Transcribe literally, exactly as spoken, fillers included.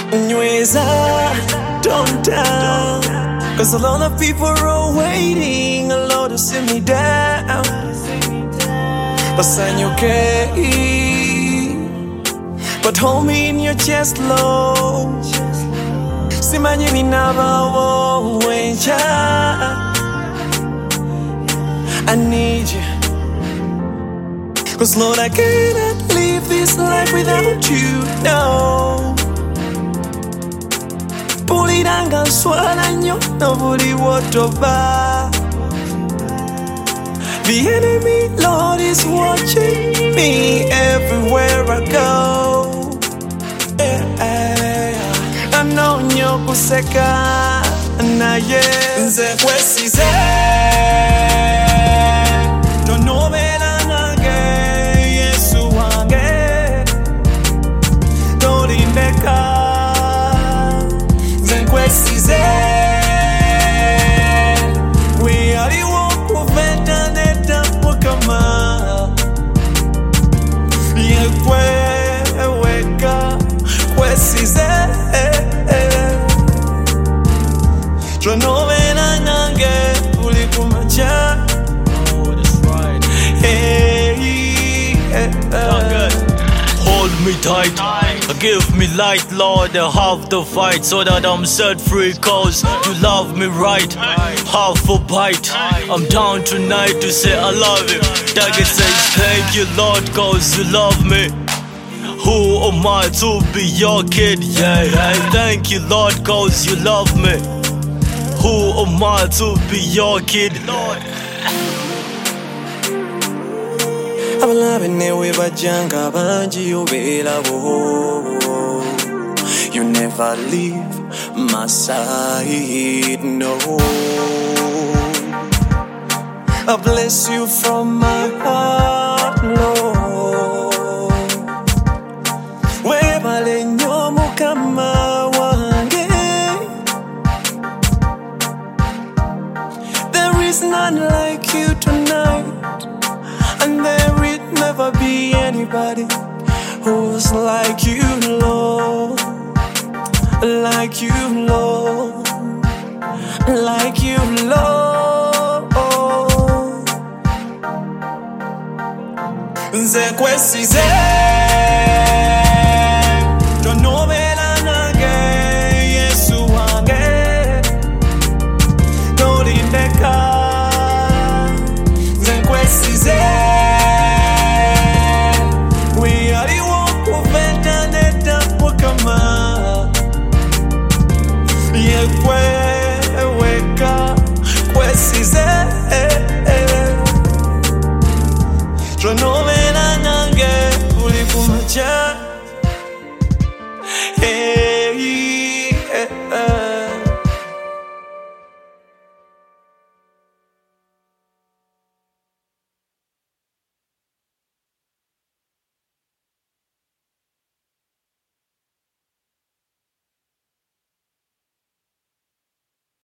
Nyweza, don't down. Cause a lot of people are waiting, a lot to see me down. But I'm okay. But hold me in your chest, Lord. Simanye minabawo wencha. I need you. Cause Lord, I cannot live this life without you, no. Puliranga swala nyo no buli wotoba. The enemy, Lord, is watching me everywhere I go. I know nyo kuseka na ye nze kwesize. Don't know bela nange Yesu wange. Don't indeka nze kwesize. We are the one who venta neta mukama. Yekwe weka kwesize. Tronovena nange uli kumacha. Oh, that's right. Hey, hey, Okay. Hold me tight, give me light, Lord, I have to fight so that I'm set free. Cause you love me right, half a bite. I'm down tonight to say I love you. Dagger says thank you, Lord, cause you love me. Who am I to be your kid? Yeah, yeah. Thank you, Lord, cause you love me. Who am I to be your kid? Lord. I'm loving it with a janga banji ubela wo. You never leave my side, no. I bless you from my heart, Lord. Webale nyomu kama wange. There is none like you tonight. And there will never be anybody who's like you, Lord. Like you, Lord. Like you, Lord. Nze kwesize.